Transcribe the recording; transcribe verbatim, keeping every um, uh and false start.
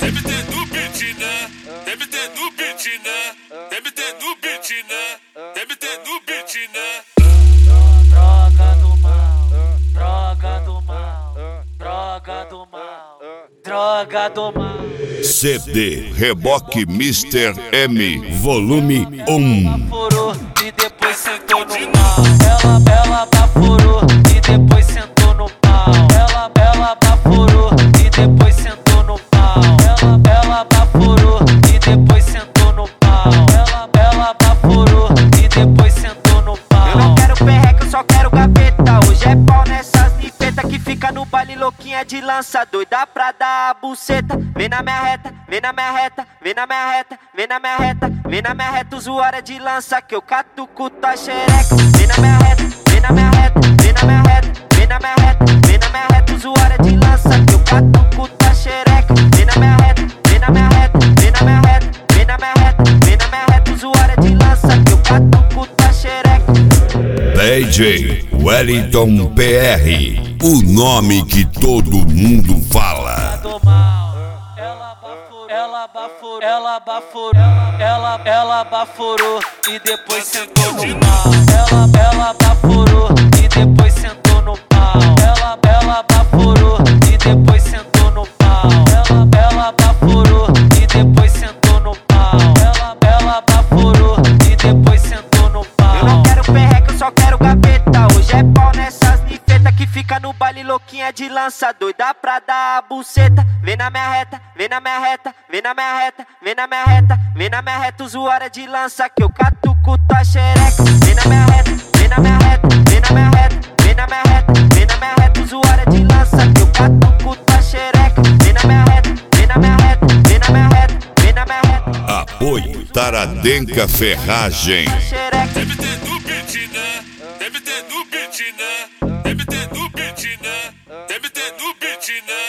Deve ter no beat, né? Deve ter no beat, né? Deve ter no beat, né? Deve ter no beat, né? Droga do mal, droga do mal, droga do mal, droga do mal. C D Reboque mister M, volume um. Baforou e depois sentou no pau. Ela, ela baforou e depois sentou no pau. Ela, ela baforou e depois sentou no pau. Ela, ela baforou e depois sentou no pau. Ela, ela baforou e depois sentou no pau. Eu não quero perreca, eu só quero gaveta. Hoje é pau nessas nipeta que fica no baile louquinha de lança. Doida pra dar a buceta. Vem na minha reta, vem na minha reta, vem na minha reta, vem na minha reta, vem na minha reta, usuária de lança que eu catuco tua xereca. Vem na minha reta, vem na minha reta, vem na minha reta, vem na minha reta, vem na minha reta, usuária de lança que eu catuco tua xereca. Vem na minha reta, vem na minha reta, vem na minha reta, vem na minha reta, vem na minha reta, usuária de lança que eu catuco tua xereca. D J Wellington P R, o nome que todo mundo fala. Ela baforou, ela baforou, ela baforou, ela, ela baforou e depois sentou no pau. Ela, ela baforou e depois sentou no pau. Ela, ela baforou e depois sentou no pau. Ela, ela baforou e depois sentou no pau. Ela, ela baforou e depois sentou no pau. Eu não quero perreca, eu só quero gaveta. Hoje é pau nessas nifeta que fica no baile louquinha de lança. Doida pra dar a buceta. Vem na minha reta, vem na minha reta, vem na minha reta, vem na minha reta, vem na minha reta, usuária de lança que eu catuco tua xereca. Vem na minha reta, vem na minha reta, vem na minha reta, vem na minha reta, vem na minha reta, usuária de lança que eu catuco tua xereca. Vem na minha reta, vem na minha reta, vem na minha reta, vem na minha reta. Apoio Taradenca Ferragem. Deve ter no beat, né? Deve ter no beat, né? Deve ter no beat, né? Deve ter no beat, né?